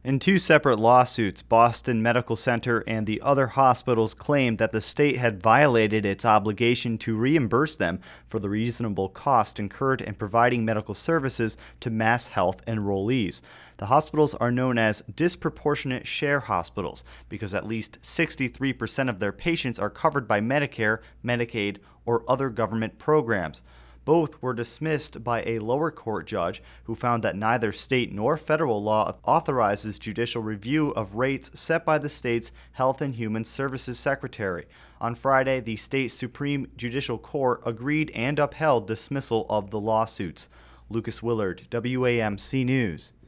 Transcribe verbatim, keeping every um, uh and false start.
In two separate lawsuits, Boston Medical Center and the other hospitals claimed that the state had violated its obligation to reimburse them for the reasonable cost incurred in providing medical services to Mass Health enrollees. The hospitals are known as disproportionate share hospitals because at least sixty-three percent of their patients are covered by Medicare, Medicaid, or other government programs. Both were dismissed by a lower court judge who found that neither state nor federal law authorizes judicial review of rates set by the state's Health and Human Services Secretary. On Friday, the state Supreme Judicial Court agreed and upheld dismissal of the lawsuits. Lucas Willard, W A M C News.